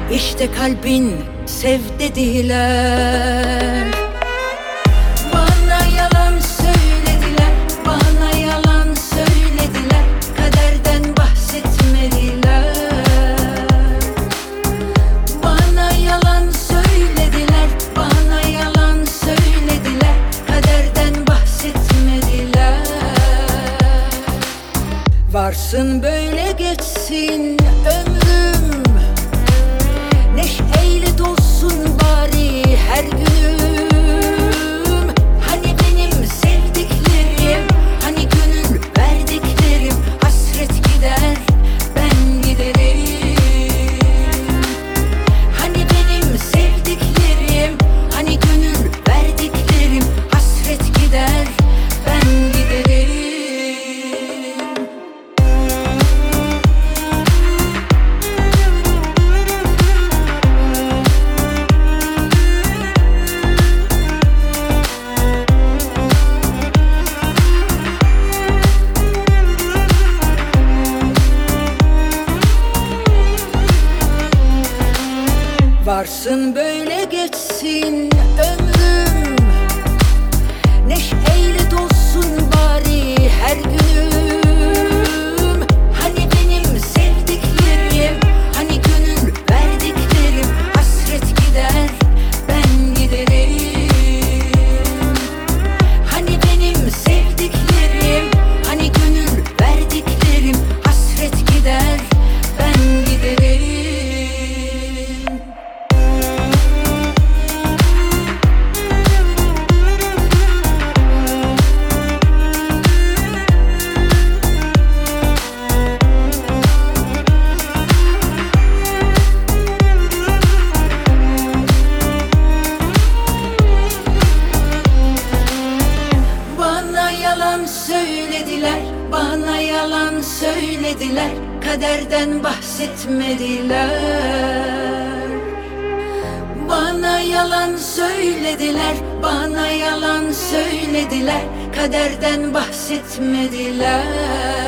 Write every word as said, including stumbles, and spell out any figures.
İşte kalbin sev dediler. Bana yalan söylediler, bana yalan söylediler, kaderden bahsetmediler. Bana yalan söylediler, bana yalan söylediler, kaderden bahsetmediler. Varsın böyle geçsin ömrüm, neşeyle dolsun bari her günüm. Hani benim sevdiklerim, hani gönül verdiklerim, hasret gider ben giderim. Hani benim sevdiklerim, hani gönül verdiklerim, hasret gider ben giderim. Varsın böyle geçsin ömrüm, neşeyle dolsun bari her günüm. Hani benim sevdiklerim, hani gönül verdiklerim, hasret gider ben giderim. Hani benim sevdiklerim, hani gönül verdiklerim, hasret gider ben giderim. Bana yalan söylediler, bana yalan söylediler, kaderden bahsetmediler. Bana yalan söylediler, bana yalan söylediler, kaderden bahsetmediler.